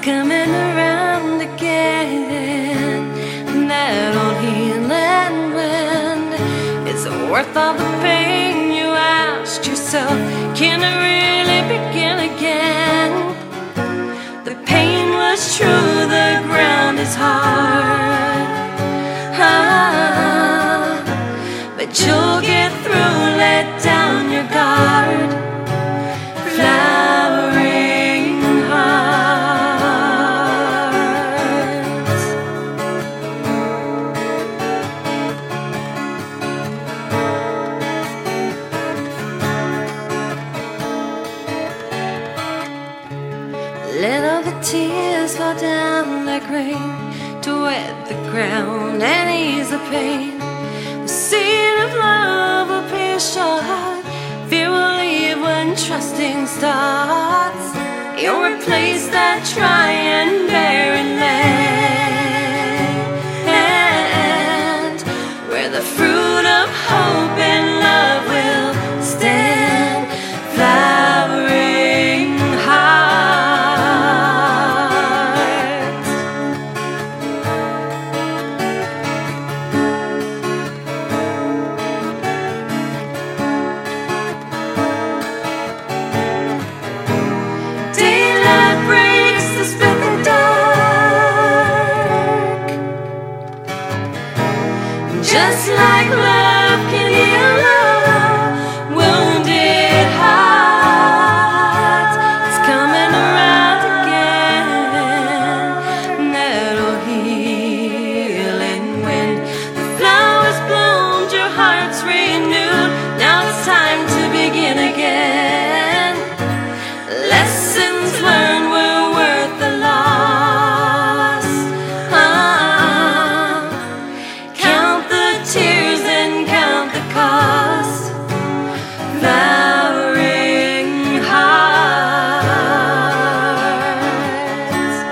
coming around again. And that old healing wind, is it worth all the pain? You ask yourself, can it really begin again? The pain was true, the ground is hard, but you'll get through, let down your guard. Flowering hearts. Let all the tears fall down like rain to wet the ground and ease the pain. The seed of love will pierce your heart. Fear will leave when trusting starts. You'll replace that dry and barren land, where the fruit of hope and love will stand. Flowering hearts. Daylight breaks to split the dark, just like love can heal our wounded hearts. It's coming around again, that old healing wind. The flowers bloomed, your heart's renewed. Now it's time to begin again. Lessons learned were worth the loss. Count the tears and count the cost. Flowering hearts.